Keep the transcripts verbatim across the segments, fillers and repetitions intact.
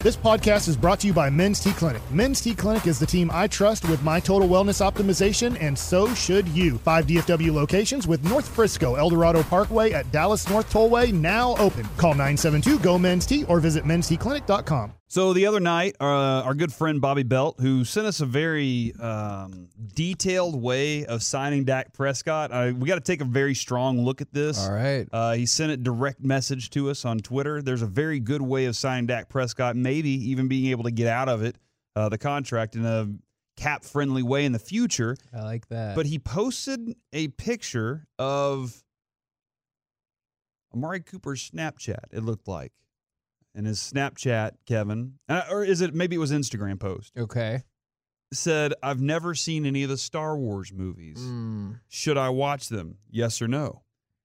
This podcast is brought to you by Men's T Clinic. Men's T Clinic is the team I trust with my total wellness optimization, and so should you. Five D F W locations with North Frisco, El Dorado Parkway at Dallas North Tollway now open. Call nine seven two, G O, Men's T or visit mens t clinic dot com. So the other night, uh, our good friend Bobby Belt, who sent us a very um, detailed way of signing Dak Prescott. Uh, we got to take a very strong look at this. All right. Uh, he sent a direct message to us on Twitter. There's a very good way of signing Dak Prescott, maybe even being able to get out of it, uh, the contract, in a cap-friendly way in the future. I like that. But he posted a picture of Amari Cooper's Snapchat, it looked like. And his Snapchat, Kevin, uh, or is it, maybe it was Instagram post. Okay. Said, I've never seen any of the Star Wars movies. Mm. Should I watch them? Yes or no?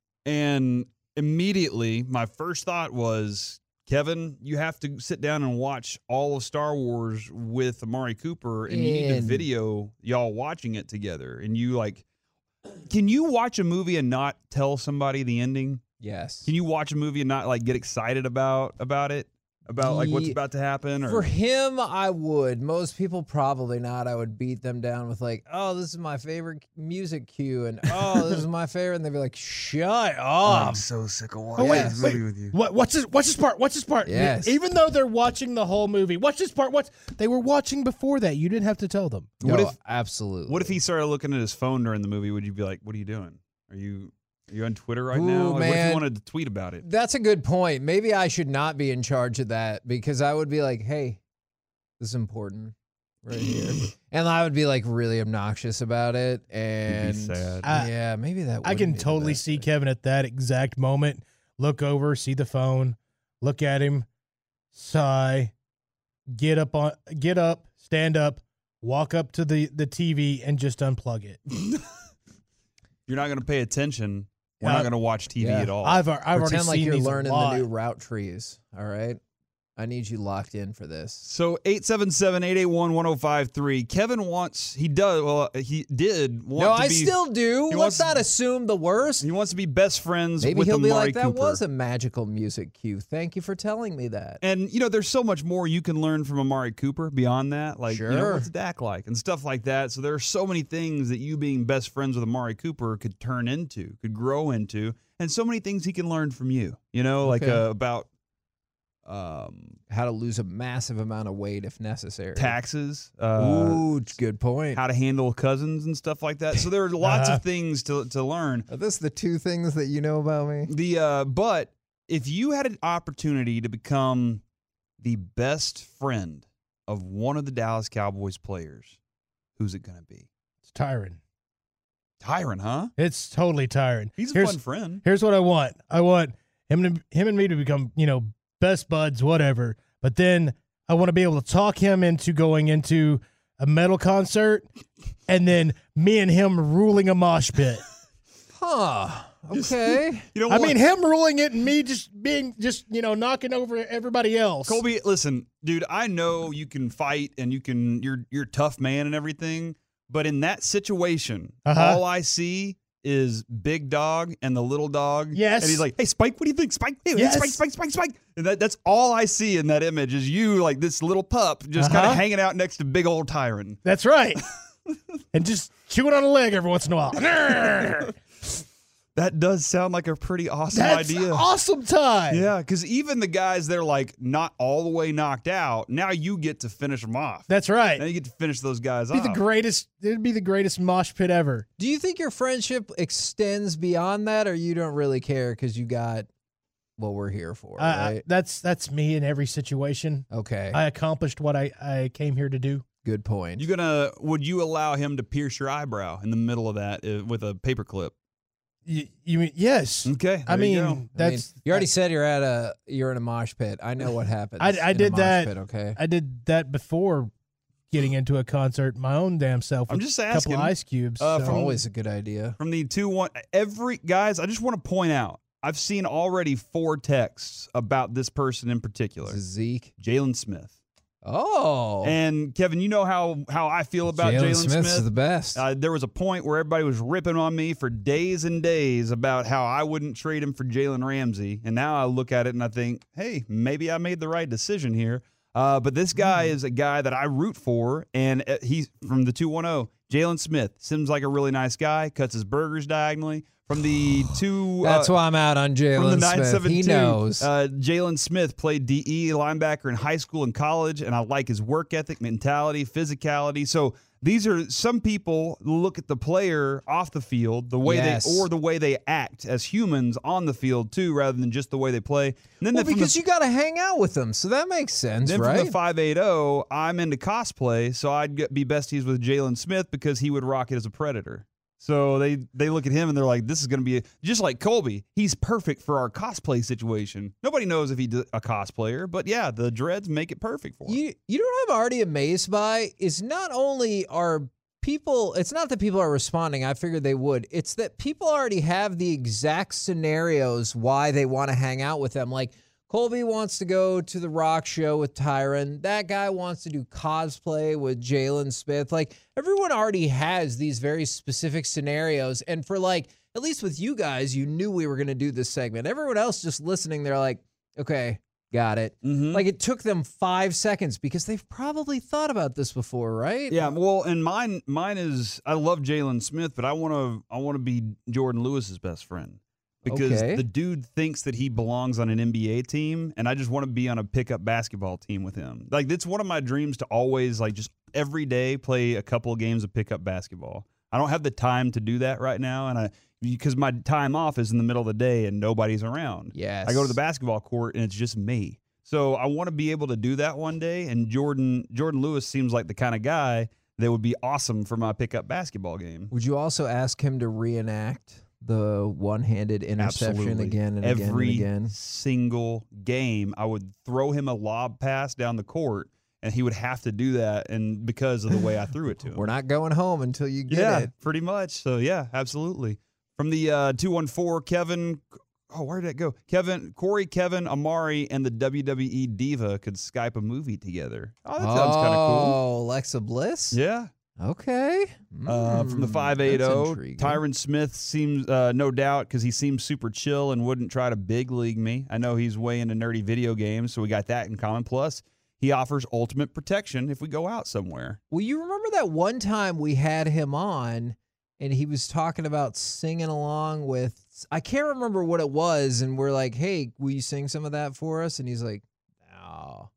And immediately, my first thought was, Kevin, you have to sit down and watch all of Star Wars with Amari Cooper, and, and you need to video y'all watching it together. And you, like, can you watch a movie and not tell somebody the ending? Yes. Can you watch a movie and not, like, get excited about about it? About, like, what's about to happen? Or? For him, I would. Most people, probably not. I would beat them down with, like, oh, this is my favorite music cue, and, oh, this is my favorite, and they'd be like, shut up. I'm so sick of watching Oh, wait, this wait. movie with you. What, what's this? What's this part? What's this part? Yes. Even though they're watching the whole movie, watch this part. What's they were watching before that? You didn't have to tell them. No, What if- absolutely. What if he started looking at his phone during the movie? Would you be like, what are you doing? Are you... Are you on Twitter right Ooh, now? Like, what if man. you wanted to tweet about it? That's a good point. Maybe I should not be in charge of that, because I would be like, hey, this is important right here. And I would be like really obnoxious about it. And sad. I- yeah, maybe that I wouldn't can be the totally best see thing. Kevin at that exact moment. Look over, see the phone, look at him, sigh, get up on, get up, stand up, walk up to the, the T V, and just unplug it. You're not going to pay attention. We're Uh, not going to watch T V yeah. at all. I've I've already Pretend like seen you're these a learning lot. the new route trees. All right. I need you locked in for this. So eight seven seven, eight eight one, one oh five three. Kevin wants, he does, well, he did want No, to I be, still do. he Let's wants- not assume the worst. he wants to be best friends Maybe with he'll be Amari like, that Cooper. was a magical music cue. Thank you for telling me that. And, you know, there's so much more you can learn from Amari Cooper beyond that. Like, you know, Sure. what's Dak like? And stuff like that. So there are so many things that you being best friends with Amari Cooper could turn into, could grow into, and so many things he can learn from you, you know, like Okay. uh, about um, How to lose a massive amount of weight if necessary. taxes, uh, Ooh, good point. how to handle cousins and stuff like that. So there are lots Uh-huh. of things to, to learn. Are this the two things that you know about me? The uh, but if you had an opportunity to become the best friend of one of the Dallas Cowboys players, who's it going to be? It's Tyron. Tyron, huh? It's totally Tyron. He's a here's, fun friend. Here's what I want. I want him to him and me to become, you know, best buds, whatever. But then I want to be able to talk him into going into a metal concert, and then me and him ruling a mosh pit. Huh. Okay. You know I what? mean, him ruling it and me just being just, you know, knocking over everybody else. Colby, listen, dude, I know you can fight and you can you're you're a tough man and everything, but in that situation, Uh-huh. all I see is Big Dog and the little dog. Yes. And he's like, hey, Spike, what do you think? Spike, hey, Yes. Spike, Spike, Spike, Spike. And that, that's all I see in that image is you, like this little pup, just kind Uh-huh. of hanging out next to big old Tyron. That's right. And just chewing on a leg every once in a while. That does sound like a pretty awesome That's idea. awesome time. Yeah, because even the guys that are like not all the way knocked out, now you get to finish them off. That's right. Now you get to finish those guys It'd be off. the greatest. It'd be the greatest mosh pit ever. Do you think your friendship extends beyond that, or you don't really care because you got what we're here for, I- I- right? that's that's me in every situation. Okay. I accomplished what I, I came here to do. Good point. You gonna? Would you allow him to pierce your eyebrow in the middle of that uh, with a paperclip? You, you mean yes? Okay, I there you mean, go. I mean, that's you already said you're at a you're in a mosh pit. I know what happens. I- I in a did mosh that. Pit, okay. I did that before getting into a concert. My own damn self. I'm with just a couple asking, of ice cubes. uh, so- from- Always a good idea. From the two one, every guys, I just want to point out, I've seen already four texts about this person in particular, This is Zeke. Jalen Smith. Oh, And Kevin, you know how how I feel about Jalen Jalen Smith's Smith. the best. Uh, there was a point where everybody was ripping on me for days and days about how I wouldn't trade him for Jalen Ramsey. And now I look at it and I think, hey, maybe I made the right decision here. Uh, but this guy is a guy that I root for, and uh, he's from the two one oh. Jalen Smith seems like a really nice guy. Cuts his burgers diagonally. From the two, That's uh, why I'm out on from the Jalen nine Smith. seven He two, knows. Uh, Jalen Smith played D E linebacker in high school and college, and I like his work ethic, mentality, physicality. So these are some people look at the player off the field, the way Yes. they or the way they act as humans on the field too, rather than just the way they play. And then well, the, because the, you got to hang out with them, so that makes sense, then right? from the five eighty, I'm into cosplay, so I'd get, be besties with Jalen Smith because he would rock it as a Predator. So they, they look at him and they're like, this is going to be, a, just like Colby, he's perfect for our cosplay situation. Nobody knows if he's a cosplayer, but yeah, the dreads make it perfect for him. You, you know what I'm already amazed by is not only are people, it's not that people are responding, I figured they would, it's that people already have the exact scenarios why they want to hang out with them. Like, Colby wants to go to the rock show with Tyron. That guy wants to do cosplay with Jalen Smith. Like, everyone already has these very specific scenarios. And for like, at least with you guys, you knew we were going to do this segment. Everyone else just listening, they're like, okay, got it. Mm-hmm. Like, it took them five seconds because they've probably thought about this before, right? Yeah, well, and mine mine is, I love Jalen Smith, but I want to I want to be Jordan Lewis's best friend. Because Okay. the dude thinks that he belongs on an N B A team, and I just want to be on a pickup basketball team with him. Like, it's one of my dreams to always, like, just every day play a couple of games of pickup basketball. I don't have the time to do that right now, and I because my time off is in the middle of the day and nobody's around. Yes. I go to the basketball court and it's just me. So I want to be able to do that one day, and Jordan Jordan Lewis seems like the kind of guy that would be awesome for my pickup basketball game. Would you also ask him to reenact the one-handed interception Absolutely. again and Every again and again? single game, I would throw him a lob pass down the court, and he would have to do that, and because of the way I threw it to him. We're not going home until you get yeah, it. pretty much. So, yeah, absolutely. From the uh, two one four, Kevin, oh, where did it go? Kevin, Corey, Kevin, Amari, and the W W E Diva could Skype a movie together. Oh, that sounds kind of cool. Oh, Alexa Bliss? Yeah. Okay. Uh, from the Mm, five eighty, that's intriguing. Tyron Smith seems, uh, no doubt, because he seems super chill and wouldn't try to big league me. I know he's way into nerdy video games, so we got that in common. Plus, he offers ultimate protection if we go out somewhere. Well, you remember that one time we had him on and he was talking about singing along with, I can't remember what it was, and we're like, hey, will you sing some of that for us? And he's like, no.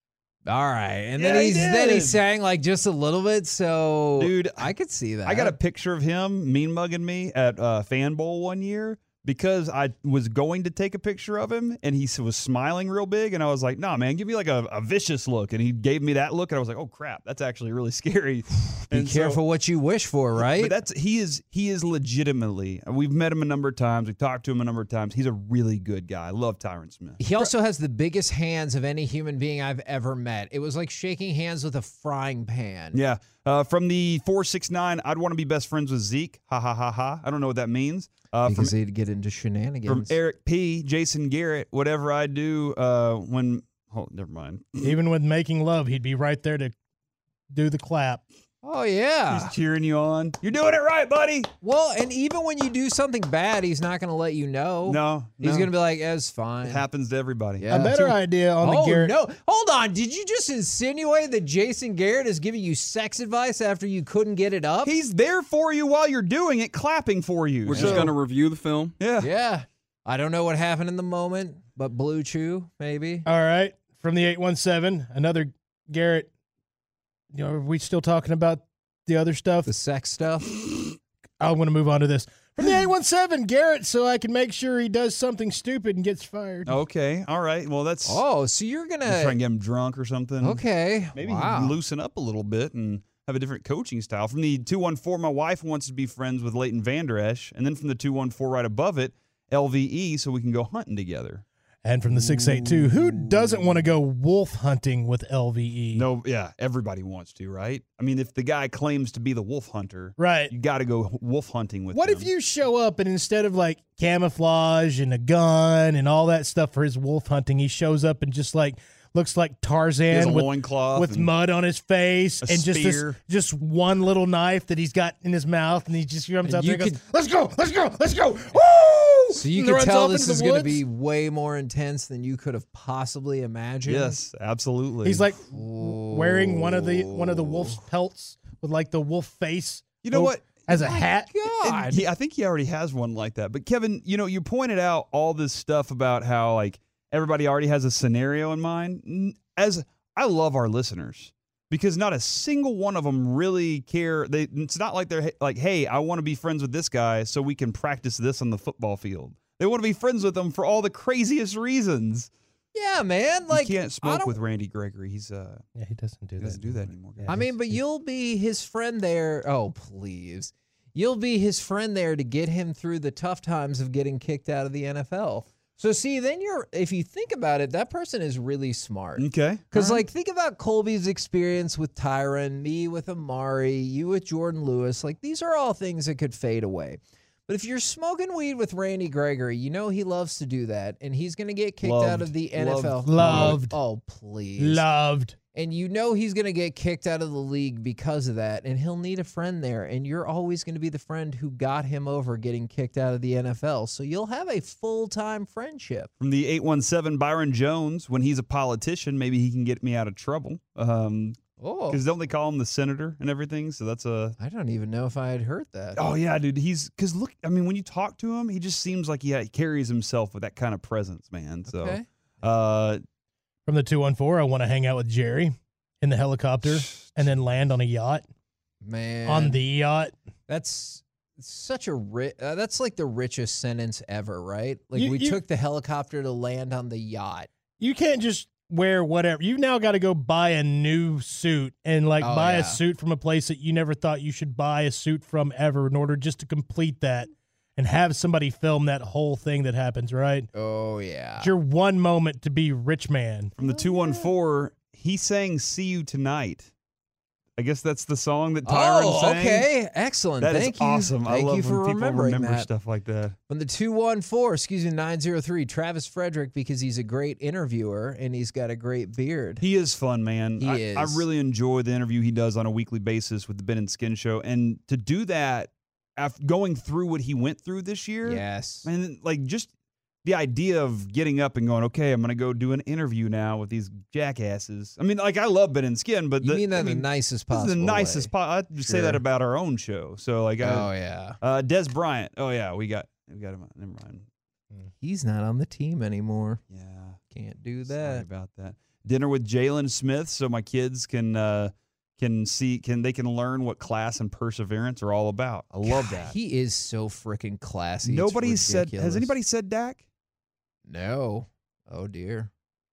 All right. And Yeah, then he he's then he did. sang like just a little bit, so Dude, I could see that. I got a picture of him mean mugging me at uh, Fan Bowl one year because I was going to take a picture of him, and he s- was smiling real big, and I was like, nah, man, give me like a, a vicious look. And he gave me that look, and I was like, oh, crap, that's actually really scary. Be And so- careful what you wish for, right? But that's he is he is legitimately. We've met him a number of times. We've talked to him a number of times. He's a really good guy. I love Tyron Smith. He also has the biggest hands of any human being I've ever met. It was like shaking hands with a frying pan. Yeah. Uh, from the four six nine, I'd want to be best friends with Zeke. Ha ha ha ha. I don't know what that means. Uh, from Because he'd get into shenanigans. from Eric P, Jason Garrett, whatever I do uh, when. Oh, never mind. Even with making love, he'd be right there to do the clap. Oh, yeah. He's cheering you on. You're doing it right, buddy. Well, and even when you do something bad, he's not going to let you know. No, He's no. going to be like, it's fine. It happens to everybody. Yeah. A better idea on oh, the Garrett. no. Hold on. Did you just insinuate that Jason Garrett is giving you sex advice after you couldn't get it up? He's there for you while you're doing it, clapping for you. We're So- just going to review the film. Yeah. Yeah. I don't know what happened in the moment, but Blue Chew, maybe. All right. From the eight one seven, another Garrett. You know, are we still talking about the other stuff? The sex stuff. I want to move on to this. From the eight one seven, Garrett, so I can make sure he does something stupid and gets fired. Okay. All right. Well, that's. Oh, so you're going Just try and to. get him drunk or something. Okay. Maybe wow. loosen up a little bit and have a different coaching style. From the two one four, my wife wants to be friends with Leighton Vander Esch. And then from the two one four right above it, L V E, so we can go hunting together. And from the six eight two, who doesn't want to go wolf hunting with L V E? No, yeah, everybody wants to, right? I mean, if the guy claims to be the wolf hunter, Right. you got to go wolf hunting with What him. if you show up and instead of like camouflage and a gun and all that stuff for his wolf hunting, he shows up and just like looks like He has a Tarzan with, loincloth with and mud on his face a and just this, spear. just one little knife that he's got in his mouth and he just comes And out there you and goes, could- let's go, let's go, let's go. Woo! So you and can runs tell off this into is the going to woods. be way more intense than you could have possibly imagined. Yes, absolutely. He's like wearing one of the one of the wolf's pelts with like the wolf face. you know o- what? As a hat. And God. he, I think he already has one like that. But Kevin, you know, you pointed out all this stuff about how like everybody already has a scenario in mind. N- As I love our listeners because not a single one of them really care. They it's not like they're like, hey, I want to be friends with this guy so we can practice this on the football field. They want to be friends with them for all the craziest reasons. Yeah, man. Like you can't I smoke don't- with Randy Gregory. He's uh Yeah, he doesn't do he that. doesn't do that anymore. Yeah, I mean, he's- but he's- you'll be his friend there. Oh, please. You'll be his friend there to get him through the tough times of getting kicked out of the N F L. So see, then you're, if you think about it, that person is really smart. Okay. Because, All right. like, think about Colby's experience with Tyron, me with Amari, you with Jordan Lewis. Like, these are all things that could fade away. But if you're smoking weed with Randy Gregory, you know he loves to do that, and he's going to get kicked out Loved. of the N F L. Loved. Loved. Oh, please. Loved. And you know he's going to get kicked out of the league because of that, and he'll need a friend there, and you're always going to be the friend who got him over getting kicked out of the N F L. So you'll have a full-time friendship. From the eight one seven, Byron Jones, when he's a politician, maybe he can get me out of trouble. Um, Oh, Because don't they call him the senator and everything? So that's a. I don't even know if I had heard that. Oh, yeah, dude. He's. Because look, I mean, when you talk to him, he just seems like he, he carries himself with that kind of presence, man. So, Okay. uh, From the two one four, I want to hang out with Jerry in the helicopter and then land on a yacht. Man. On the yacht. That's such a ri- uh, that's like the richest sentence ever, right? Like You- we you- took the helicopter to land on the yacht. You can't just wear whatever. You've now got to go buy a new suit and like Oh, buy yeah. a suit from a place that you never thought you should buy a suit from ever in order just to complete that and have somebody film that whole thing that happens, right? Oh yeah. It's your one moment to be rich man. from the two one four, he sang "See You Tonight." I guess that's the song that Tyron Oh, sang. okay. Excellent. That is Thank you. awesome. Thank I love you for when people remembering remember that. stuff like that. From the two one four, excuse me, nine zero three, Travis Frederick, because he's a great interviewer and he's got a great beard. He is fun, man. He I, is. I really enjoy the interview he does on a weekly basis with the Ben and Skin Show. And to do that, after going through what he went through this year, Yes. and like just the idea of getting up and going, okay, I'm going to go do an interview now with these jackasses. I mean, like, I love Ben and Skin, but You the, mean that I in mean, the nicest this is possible the nicest. way. Po- I just say that Sure. about our own show. So, like, I, Oh yeah. uh, Des Bryant. Oh yeah, we got we got him. Never mind. He's not on the team anymore. Yeah. Can't do Sorry that. about that. Dinner with Jalen Smith, so my kids can uh, can see can they can learn what class and perseverance are all about. I love God, that. He is so freaking classy. It's Nobody said. Has ridiculous. anybody said Dak? No. Oh dear.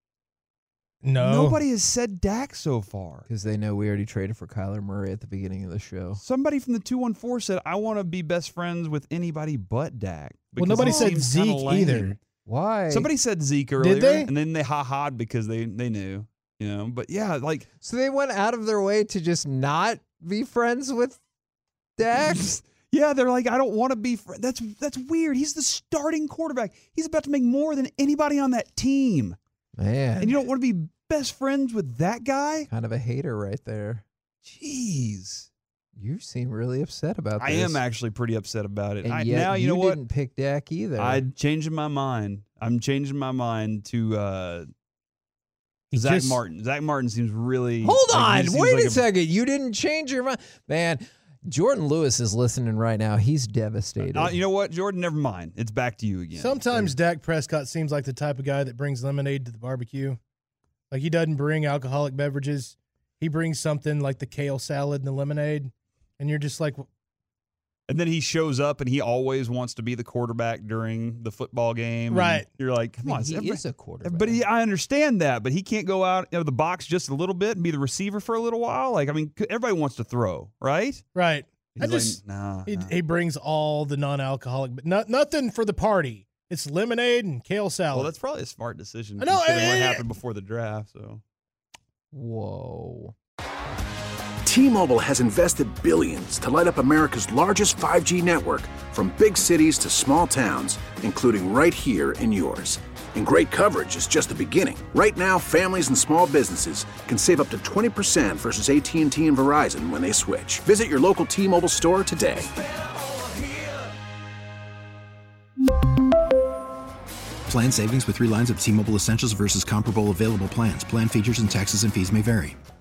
No. Nobody has said Dak so far. Because they know we already traded for Kyler Murray at the beginning of the show. Somebody from the two one four said, "I want to be best friends with anybody but Dak." Well, because nobody he said seems kinda Zeke lame. either. Why? Somebody said Zeke earlier, they? and then they ha ha'd because they they knew, you know. But yeah, like So they went out of their way to just not be friends with Dak? yeah, they're like, I don't want to be. Fr-. That's that's weird. He's the starting quarterback. He's about to make more than anybody on that team, Man. and you don't want to be best friends with that guy. kind of a hater right there. Jeez, You seem really upset about this. I am actually pretty upset about it. And I, yet now you, you know what? didn't pick Dak either. I'm changing my mind. I'm changing my mind to uh, He Zach just- Martin. Zach Martin seems really. Hold like, he on. seems Wait like a second. You didn't change your mind. Man, Jordan Lewis is listening right now. He's devastated. Uh, you know what, Jordan? Never mind. It's back to you again. Sometimes Dak Prescott seems like the type of guy that brings lemonade to the barbecue. Like he doesn't bring alcoholic beverages. He brings something like the kale salad and the lemonade. And you're just like, And then he shows up and he always wants to be the quarterback during the football game. and Right. You're like, I come mean, on. he every- is a quarterback. But he, I understand that, but he can't go out of the box just a little bit and be the receiver for a little while. Like, I mean, everybody wants to throw, right? right. He's I like, just, nah, he, nah. he brings all the non-alcoholic, but not, nothing for the party. It's lemonade and kale salad. Well, that's probably a smart decision. I know, considering what eh, eh, happened before the draft. So Whoa. T-Mobile has invested billions to light up America's largest five G network, from big cities to small towns, including right here in yours. And great coverage is just the beginning. Right now, families and small businesses can save up to twenty percent versus A T and T and Verizon when they switch. Visit your local T-Mobile store today. Plan savings with three lines of T-Mobile Essentials versus comparable available plans. Plan features and taxes and fees may vary.